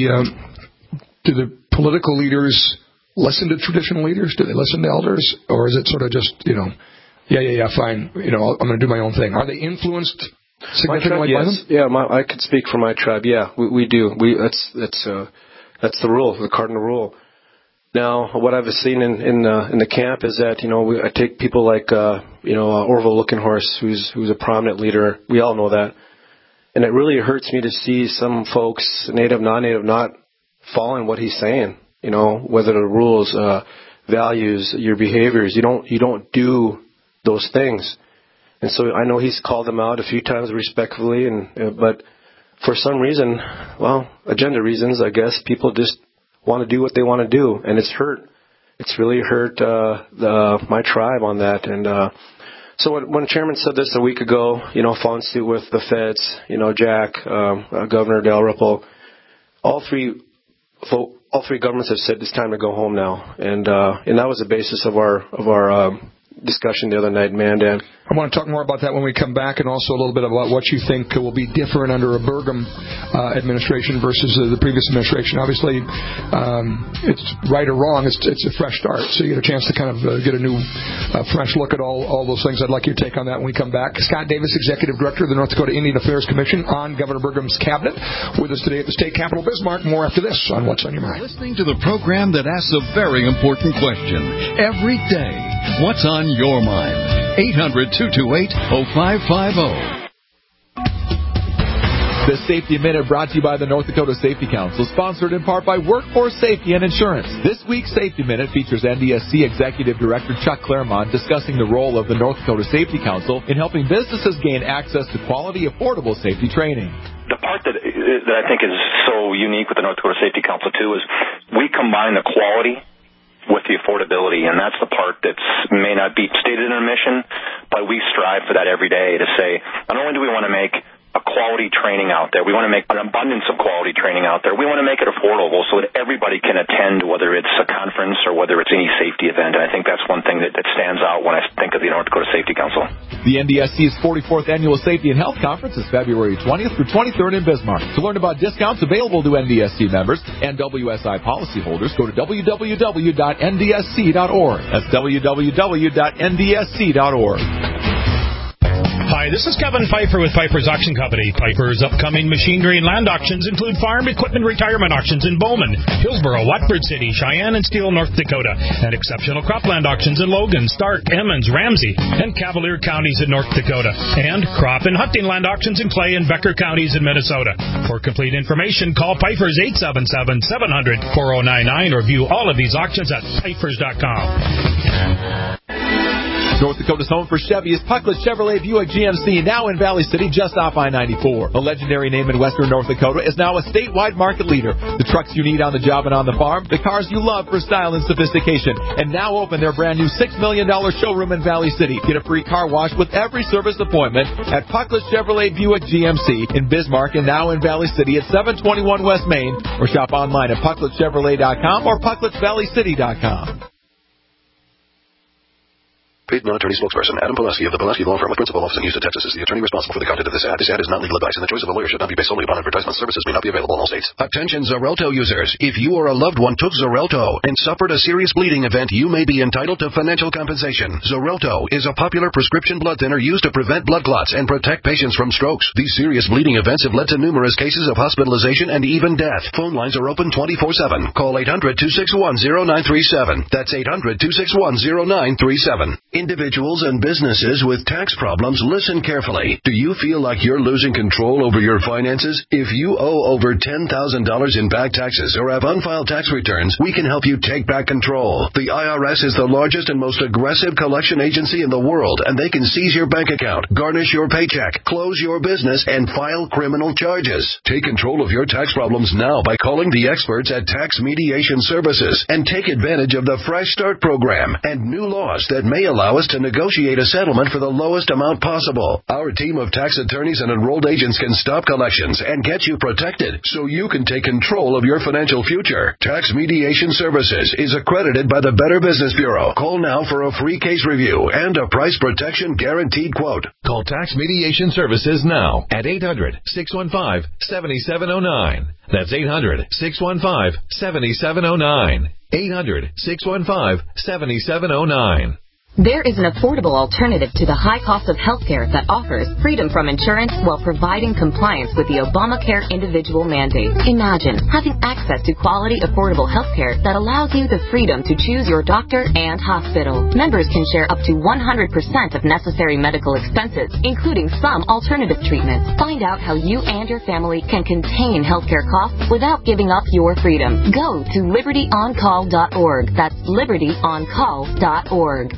do the political leaders listen to traditional leaders? Do they listen to elders, or is it sort of just yeah, fine, I'm going to do my own thing? Are they influenced significantly by them? Yeah, I could speak for my tribe. Yeah, we do. That's the rule, the cardinal rule. Now, what I've seen in the camp is that I take people like Orville Lookenhorst, who's a prominent leader. We all know that, and it really hurts me to see some folks, native, non-native, not following what he's saying. Whether the rules, values, your behaviors, you don't do those things. And so I know he's called them out a few times respectfully, but for some reason, agenda reasons, I guess, people just want to do what they want to do, and it's really hurt my tribe on that. And so when the chairman said this a week ago, following suit with the feds, Jack, Governor Dalrymple, all three governments have said it's time to go home now, and that was the basis of our discussion the other night in Mandan. I want to talk more about that when we come back, and also a little bit about what you think will be different under a Burgum administration versus the previous administration. Obviously, it's right or wrong. It's a fresh start, so you get a chance to kind of get a new, fresh look at all those things. I'd like your take on that when we come back. Scott Davis, Executive Director of the North Dakota Indian Affairs Commission on Governor Burgum's cabinet, with us today at the state capitol, Bismarck. More after this on What's on Your Mind. Listening to the program that asks a very important question every day. What's on your mind? 800-228-0550. The Safety Minute brought to you by the North Dakota Safety Council, sponsored in part by Workforce Safety and Insurance. This week's Safety Minute features NDSC Executive Director Chuck Claremont discussing the role of the North Dakota Safety Council in helping businesses gain access to quality, affordable safety training. The part that I think is so unique with the North Dakota Safety Council, too, is we combine the quality with the affordability, and that's the part that may not be stated in our mission, but we strive for that every day to say, not only do we want to make a quality training out there, we want to make an abundance of quality training out there, we want to make it affordable so that everybody can attend, whether it's a conference or whether it's any safety event. And I think that's one thing that stands out when I think of the North Dakota Safety Council. The NDSC's 44th Annual Safety and Health Conference is February 20th through 23rd in Bismarck. To learn about discounts available to NDSC members and WSI policyholders, go to www.ndsc.org. That's www.ndsc.org. Hi, this is Kevin Pfeiffer with Pfeiffer's Auction Company. Pfeiffer's upcoming machinery and land auctions include farm equipment retirement auctions in Bowman, Hillsboro, Watford City, Cheyenne, and Steele, North Dakota, and exceptional cropland auctions in Logan, Stark, Emmons, Ramsey, and Cavalier counties in North Dakota, and crop and hunting land auctions in Clay and Becker counties in Minnesota. For complete information, call Pfeiffer's 877-700-4099 or view all of these auctions at Pfeiffer's.com. North Dakota's home for Chevy is Pucklet Chevrolet Buick GMC, now in Valley City, just off I-94. A legendary name in western North Dakota is now a statewide market leader. The trucks you need on the job and on the farm, the cars you love for style and sophistication. And now open their brand new $6 million showroom in Valley City. Get a free car wash with every service appointment at Pucklet Chevrolet Buick GMC in Bismarck and now in Valley City at 721 West Main, or shop online at PuckletChevrolet.com or PuckletValleyCity.com. Paid non-attorney spokesperson Adam Pileski of the Pileski Law Firm with principal office in Houston, Texas is the attorney responsible for the content of this ad. This ad is not legal advice, and the choice of a lawyer should not be based solely upon advertisement. Services may not be available in all states. Attention Xarelto users. If you or a loved one took Xarelto and suffered a serious bleeding event, you may be entitled to financial compensation. Xarelto is a popular prescription blood thinner used to prevent blood clots and protect patients from strokes. These serious bleeding events have led to numerous cases of hospitalization and even death. Phone lines are open 24/7. Call 800-261-0937. That's 800-261-0937. Individuals and businesses with tax problems, listen carefully. Do you feel like you're losing control over your finances? If you owe over $10,000 in back taxes or have unfiled tax returns, we can help you take back control. The IRS is the largest and most aggressive collection agency in the world, and they can seize your bank account, garnish your paycheck, close your business, and file criminal charges. Take control of your tax problems now by calling the experts at Tax Mediation Services and take advantage of the Fresh Start program and new laws that may allow us to negotiate a settlement for the lowest amount possible. Our team of tax attorneys and enrolled agents can stop collections and get you protected so you can take control of your financial future. Tax Mediation Services is accredited by the Better Business Bureau. Call now for a free case review and a price protection guaranteed quote. Call Tax Mediation Services now at 800-615-7709. That's 800-615-7709. 800-615-7709. There is an affordable alternative to the high cost of health care that offers freedom from insurance while providing compliance with the Obamacare individual mandate. Imagine having access to quality, affordable health care that allows you the freedom to choose your doctor and hospital. Members can share up to 100% of necessary medical expenses, including some alternative treatments. Find out how you and your family can contain healthcare costs without giving up your freedom. Go to libertyoncall.org. That's libertyoncall.org.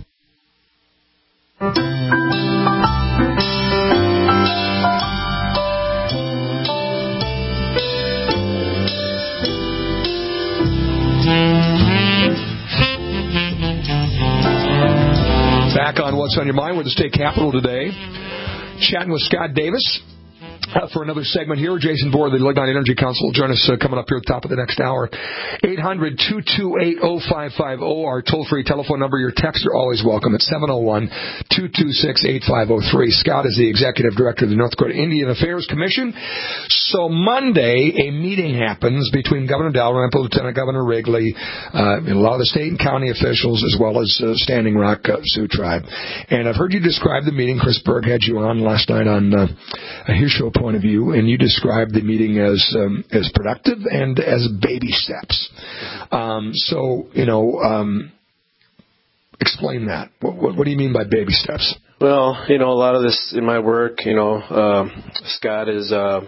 Back on What's on Your Mind, we're at the state capitol today, chatting with Scott Davis, for another segment here. Jason Bohr, the Lignite Energy Council, will join us coming up here at the top of the next hour. 800-228-0550, our toll-free telephone number. Your texts are always welcome at 701-226-8503. Scott is the Executive Director of the North Dakota Indian Affairs Commission. So Monday, a meeting happens between Governor Dalrymple, Lieutenant Governor Wrigley, and a lot of the state and county officials, as well as Standing Rock Sioux Tribe. And I've heard you describe the meeting. Chris Berg had you on last night on his show Point of View, and you described the meeting as productive and as baby steps. Explain that. What do you mean by baby steps? Well, a lot of this in my work, Scott, is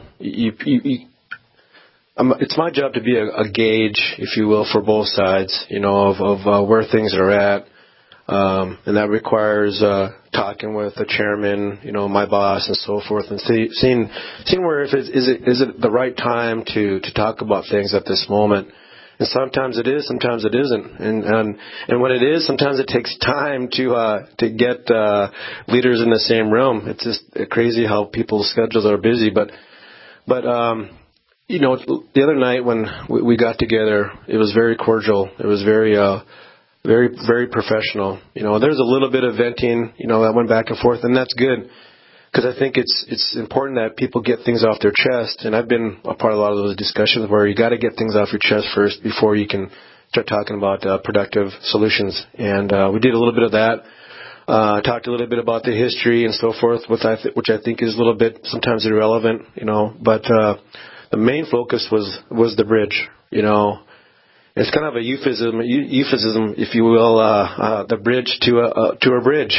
it's my job to be a gauge, if you will, for both sides, of where things are at. And that requires talking with the chairman, my boss, and so forth, and seeing where is it the right time to talk about things at this moment. And sometimes it is, sometimes it isn't. And when it is, sometimes it takes time to get leaders in the same room. It's just crazy how people's schedules are busy. But the other night when we got together, it was very cordial. It was very, very professional. There's a little bit of venting, that went back and forth, and that's good. Because I think it's important that people get things off their chest, and I've been a part of a lot of those discussions where you got to get things off your chest first before you can start talking about productive solutions. And we did a little bit of that. Talked a little bit about the history and so forth, which I think is a little bit sometimes irrelevant, But the main focus was the bridge, It's kind of a euphemism, if you will, the bridge to a bridge,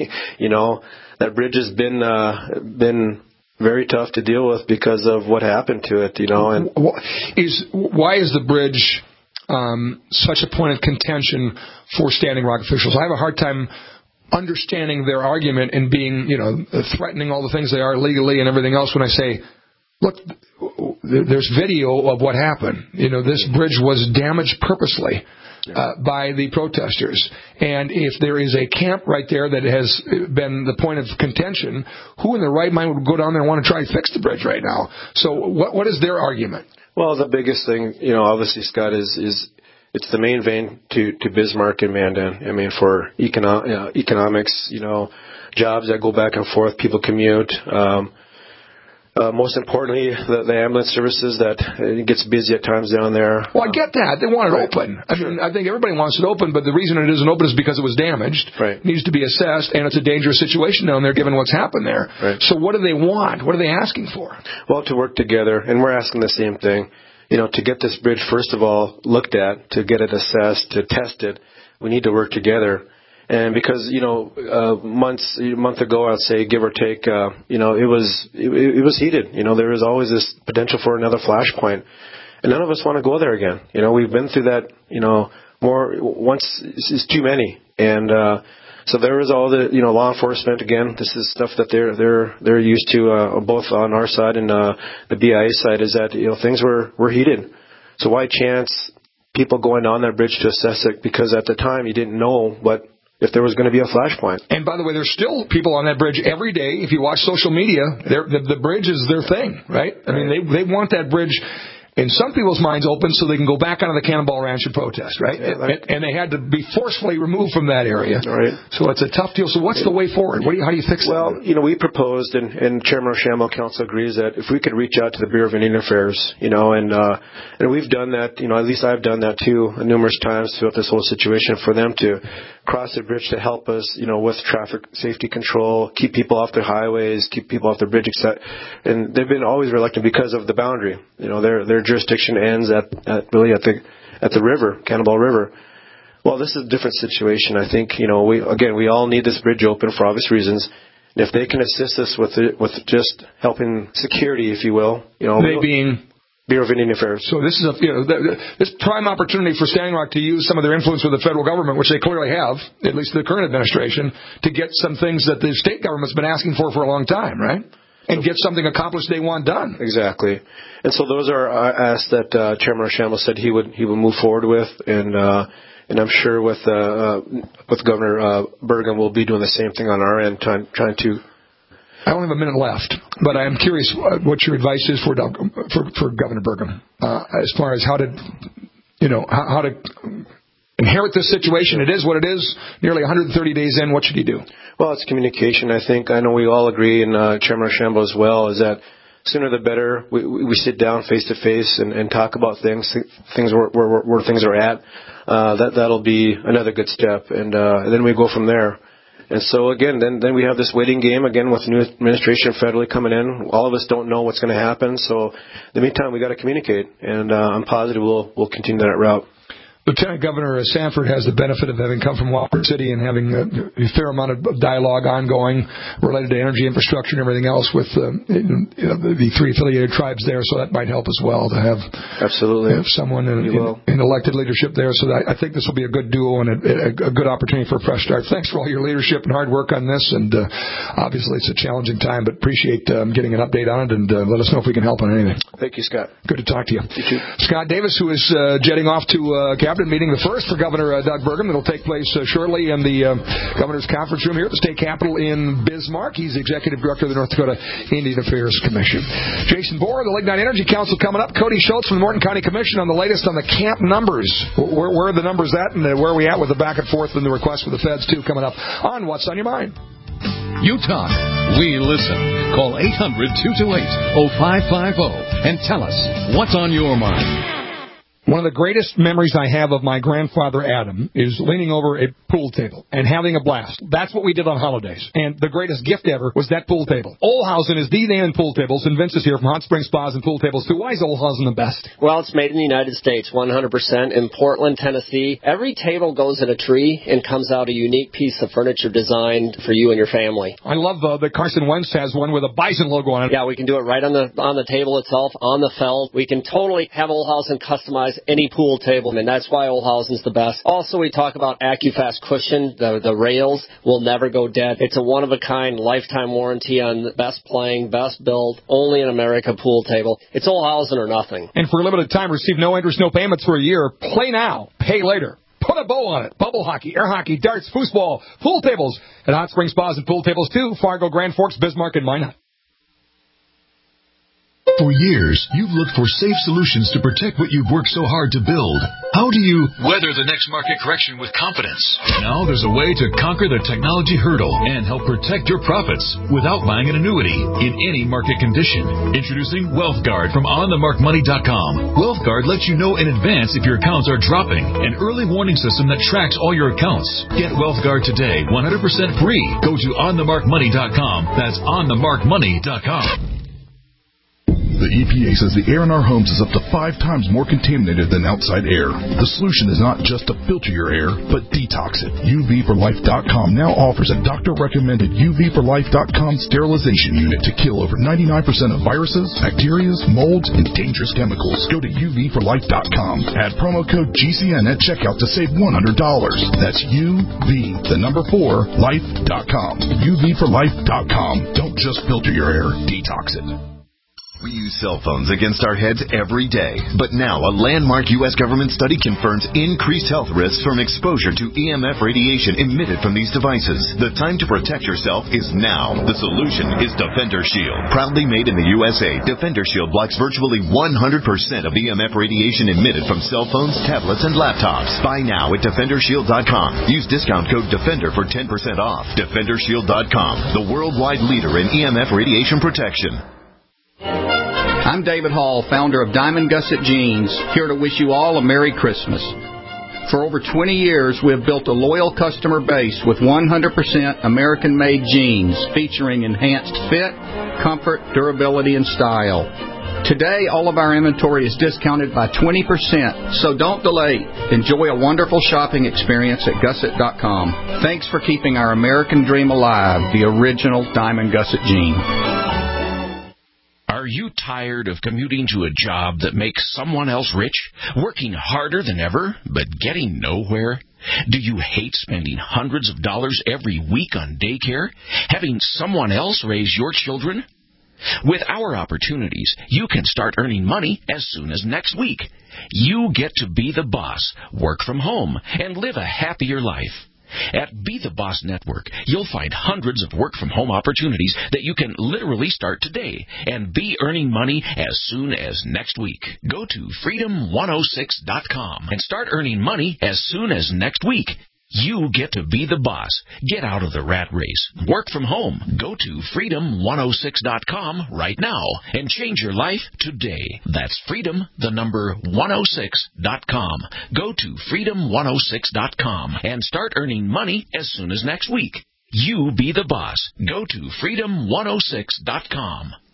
That bridge has been very tough to deal with because of what happened to it, And why is the bridge such a point of contention for Standing Rock officials? I have a hard time understanding their argument and being, threatening all the things they are legally and everything else when I say, look, there's video of what happened. This bridge was damaged purposely. By the protesters. And if there is a camp right there that has been the point of contention, who in their right mind would go down there and want to try to fix the bridge right now? So what is their argument? Well, the biggest thing, obviously, Scott, is it's the main vein to Bismarck and Mandan. I mean, for economics, jobs that go back and forth, people commute. Most importantly, the ambulance services, that it gets busy at times down there. Well, I get that. They want it open. I mean, I think everybody wants it open, but the reason it isn't open is because it was damaged. Right. It needs to be assessed, and it's a dangerous situation down there given what's happened there. Right. So what do they want? What are they asking for? Well, to work together, and we're asking the same thing. To get this bridge, first of all, looked at, to get it assessed, to test it, we need to work together. And because, a month ago, I'd say, give or take, it was heated. There was always this potential for another flashpoint. And none of us want to go there again. We've been through that, once is too many. And, so there was all the, law enforcement, again, this is stuff that they're used to, both on our side and, the BIA side, is that, things were heated. So why chance people going on that bridge to assess it? Because at the time you didn't know if there was going to be a flashpoint. And by the way, there's still people on that bridge every day. If you watch social media, the bridge is their thing, right? I mean, they want that bridge in some people's minds open so they can go back onto the Cannonball Ranch and protest, right? Yeah, and they had to be forcefully removed from that area. Right. So it's a tough deal. So what's the way forward? How do you fix it? Well, we proposed, and Chairman Rochambeau Council agrees, that if we could reach out to the Bureau of Indian Affairs, and we've done that, at least I've done that too numerous times throughout this whole situation, for them to cross the bridge to help us, with traffic safety control, keep people off their highways, keep people off their bridge, etc. And they've been always reluctant because of the boundary. Their jurisdiction ends at the river, Cannonball River. Well, this is a different situation. I think, we all need this bridge open for obvious reasons. And if they can assist us with just helping security, if you will, they being Bureau of Indian Affairs. So this is this prime opportunity for Standing Rock to use some of their influence with the federal government, which they clearly have, at least the current administration, to get some things that the state government's been asking for a long time, right? And get something accomplished they want done. Exactly. And so those are asks that Chairman Rochambeau said he would move forward with, and I'm sure with Governor Bergen we'll be doing the same thing on our end, trying to I only have a minute left, but I am curious what your advice is for Governor Burgum as far as how to inherit this situation. It is what it is. Nearly 130 days in, what should he do? Well, it's communication, I think. I know we all agree, and Chairman Archambault as well, is that sooner the better. We sit down face to face and talk about things where things are at. That'll be another good step, and then we go from there. And so again, then we have this waiting game again with the new administration federally coming in. All of us don't know what's going to happen, so in the meantime, we got to communicate, and I'm positive we'll continue that route. Lieutenant Governor Sanford has the benefit of having come from Wofford City and having a fair amount of dialogue ongoing related to energy infrastructure and everything else with the three affiliated tribes there, so that might help as well to have someone in elected leadership there. So I think this will be a good duo and a good opportunity for a fresh start. Thanks for all your leadership and hard work on this, and obviously it's a challenging time, but appreciate getting an update on it, and let us know if we can help on anything. Thank you, Scott. Good to talk to you. You too. Scott Davis, who is jetting off to Cabinet meeting, the first for Governor Doug Burgum. It'll take place shortly in the Governor's Conference Room here at the State Capitol in Bismarck. He's the Executive Director of the North Dakota Indian Affairs Commission. Jason Bohr, the Lignite Energy Council coming up. Cody Schultz from the Morton County Commission on the latest on the camp numbers. Where are the numbers at, and where are we at with the back and forth and the request for the feds, too, coming up on What's on Your Mind? You talk, we listen. Call 800-228-0550 and tell us what's on your mind. One of the greatest memories I have of my grandfather, Adam, is leaning over a pool table and having a blast. That's what we did on holidays. And the greatest gift ever was that pool table. Olhausen is the name in pool tables, and Vince is here from Hot Spring Spas and Pool Tables, too. Why is Olhausen the best? Well, it's made in the United States, 100%, in Portland, Tennessee. Every table goes in a tree and comes out a unique piece of furniture designed for you and your family. I love that Carson Wentz has one with a bison logo on it. Yeah, we can do it right on the table itself, on the felt. We can totally have Olhausen customize any pool table, and that's why Olhausen's the best. Also, we talk about AccuFast cushion. The rails will never go dead. It's a one-of-a-kind lifetime warranty on the best playing, best built, only in America pool table. It's Olhausen or nothing. And for a limited time, receive no interest, no payments for a year. Play now, pay later. Put a bow on it. Bubble hockey, air hockey, darts, foosball, pool tables at Hot Spring Spas and Pool Tables, too. Fargo, Grand Forks, Bismarck, and Minot. For years, you've looked for safe solutions to protect what you've worked so hard to build. How do you weather the next market correction with confidence? Now there's a way to conquer the technology hurdle and help protect your profits without buying an annuity in any market condition. Introducing WealthGuard from OnTheMarkMoney.com. WealthGuard lets you know in advance if your accounts are dropping. An early warning system that tracks all your accounts. Get WealthGuard today, 100% free. Go to OnTheMarkMoney.com. That's OnTheMarkMoney.com. The EPA says the air in our homes is up to 5 times more contaminated than outside air. The solution is not just to filter your air, but detox it. UVforlife.com now offers a doctor-recommended UVforlife.com sterilization unit to kill over 99% of viruses, bacteria, molds, and dangerous chemicals. Go to UVforlife.com. Add promo code GCN at checkout to save $100. That's UV4life.com. UVforlife.com. Don't just filter your air, detox it. We use cell phones against our heads every day. But now a landmark U.S. government study confirms increased health risks from exposure to EMF radiation emitted from these devices. The time to protect yourself is now. The solution is Defender Shield. Proudly made in the USA, Defender Shield blocks virtually 100% of EMF radiation emitted from cell phones, tablets, and laptops. Buy now at DefenderShield.com. Use discount code DEFENDER for 10% off. DefenderShield.com, the worldwide leader in EMF radiation protection. I'm David Hall, founder of Diamond Gusset Jeans, here to wish you all a Merry Christmas. For over 20 years, we have built a loyal customer base with 100% American-made jeans featuring enhanced fit, comfort, durability, and style. Today, all of our inventory is discounted by 20%, so don't delay. Enjoy a wonderful shopping experience at Gusset.com. Thanks for keeping our American dream alive, the original Diamond Gusset jean. Are you tired of commuting to a job that makes someone else rich, working harder than ever, but getting nowhere? Do you hate spending hundreds of dollars every week on daycare, having someone else raise your children? With our opportunities, you can start earning money as soon as next week. You get to be the boss, work from home, and live a happier life. At Be the Boss Network, you'll find hundreds of work-from-home opportunities that you can literally start today and be earning money as soon as next week. Go to freedom106.com and start earning money as soon as next week. You get to be the boss. Get out of the rat race. Work from home. Go to freedom106.com right now and change your life today. That's freedom106.com. Go to freedom106.com and start earning money as soon as next week. You be the boss. Go to freedom106.com.